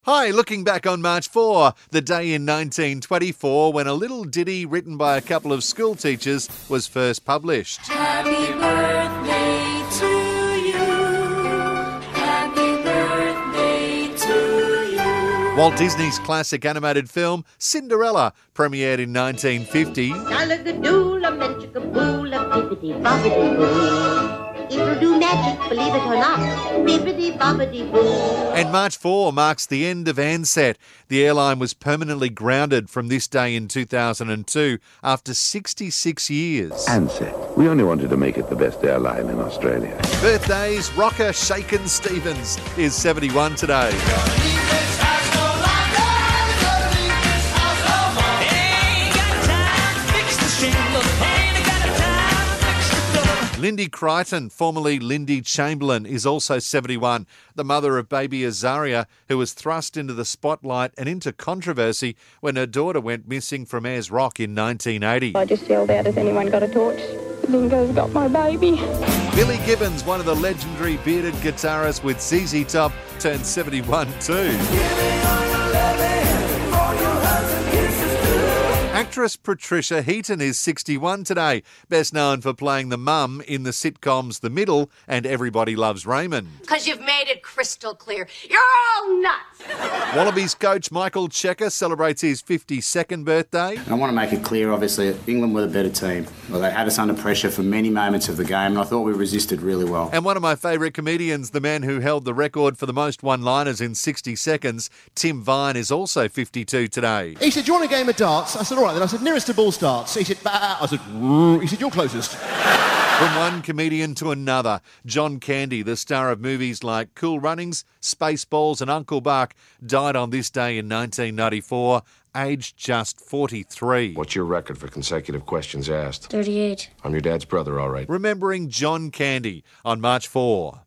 Hi, looking back on March 4, the day in 1924 when a little ditty written by a couple of school teachers was first published. Happy birthday to you. Happy birthday to you. Walt Disney's classic animated film Cinderella premiered in 1950. Shalagadoola, menchikaboola, bibbidi-bobbidi-boo. It'll do magic, believe it or not. Bibbidi-bobbidi-boo. And March 4 marks the end of Ansett. The airline was permanently grounded from this day in 2002 after 66 years. Ansett. We only wanted to make it the best airline in Australia. Birthdays, rocker Shakin' Stevens is 71 today. Lindy Crichton, formerly Lindy Chamberlain, is also 71, the mother of baby Azaria, who was thrust into the spotlight and into controversy when her daughter went missing from Ayers Rock in 1980. I just yelled out, has anyone got a torch? Lingo's got my baby. Billy Gibbons, one of the legendary bearded guitarists with ZZ Top, turned 71 too. Actress Patricia Heaton is 61 today, best known for playing the mum in the sitcoms The Middle and Everybody Loves Raymond. Because you've made it crystal clear. You're all nuts. Wallabies coach Michael Checker celebrates his 52nd birthday. I want to make it clear, obviously, England were the better team. Well, they had us under pressure for many moments of the game, and I thought we resisted really well. And one of my favourite comedians, the man who held the record for the most one-liners in 60 seconds, Tim Vine, is also 52 today. He said, do you want a game of darts? I said, all right. Then I said, nearest to ball starts. He said, bah. I said, he said, you're closest. From one comedian to another, John Candy, the star of movies like Cool Runnings, Spaceballs and Uncle Buck, died on this day in 1994, aged just 43. What's your record for consecutive questions asked? 38. I'm your dad's brother, all right. Remembering John Candy on March 4.